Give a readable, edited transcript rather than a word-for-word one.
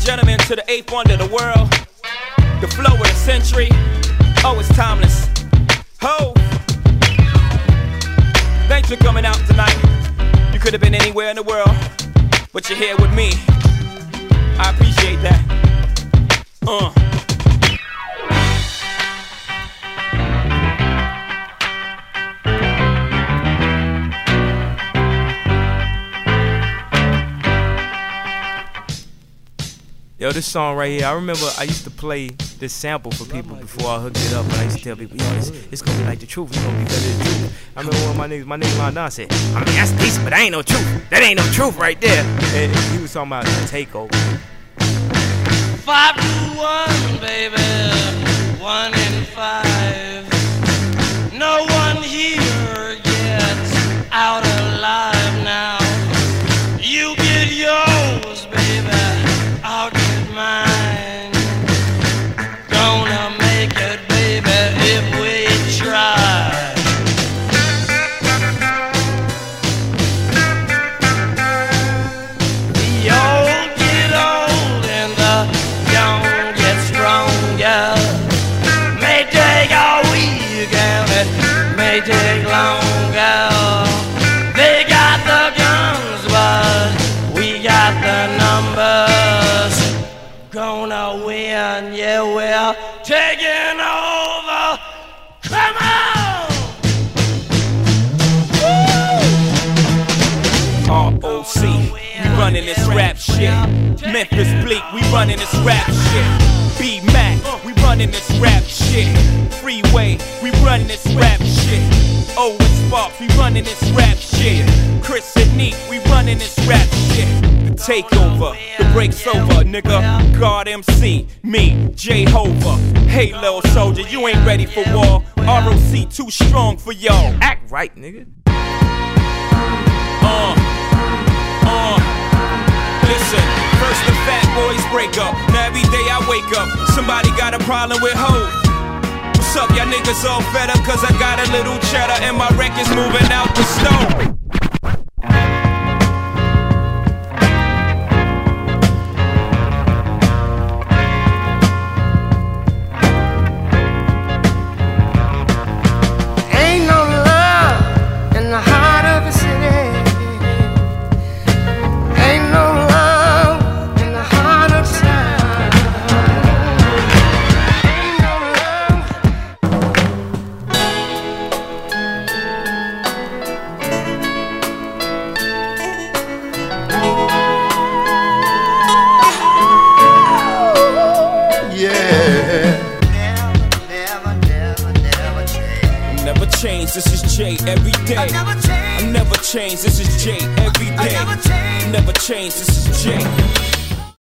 gentlemen, to the eighth wonder of the world, the flow of the century. Oh, it's timeless. Ho! Thanks for coming out tonight. You could have been anywhere in the world, but you're here with me. I appreciate that. Yo, this song right here, I remember I used to play this sample for people before I hooked it up, and I used to tell people, yo, it's gonna be like the truth, it's gonna be better than the truth. I remember one of my niggas lined down said, I mean, that's decent, but that ain't no truth. That ain't no truth right there. And he was talking about the takeover. 5 to 1, baby, 1 in 5. No one here gets out alive now. You get yours, baby, I'll get mine. Gonna make it, baby, if we try. The old get old and the young get stronger. May take a week and it may take longer. They got the guns, but we got the numbers. Gonna win, yeah, we're taking over. Come on! ROC, we running this rap shit. Memphis Bleak, we running this rap shit. B-Mac, we running this rap shit. Freeway, we running this rap shit. Owen Sparks, we running this rap shit. Chris and Neat, we running this rap shit. The takeover, the break's over, nigga. God MC, me, Jehovah. Hey, little soldier, you ain't ready for war. ROC too strong for y'all. Act right, nigga. Listen, first the fat boys break up. Now every day I wake up, somebody got a problem with hoes. What's up, y'all niggas all fed up? Cause I got a little cheddar and my record's moving out the stove. Ain't no love in the heart of the city. Ain't no love in the heart of town. Ain't no love. Yeah. Never change, this is Jay every day. I never change, this is Jay every day. Never change, this is Jay.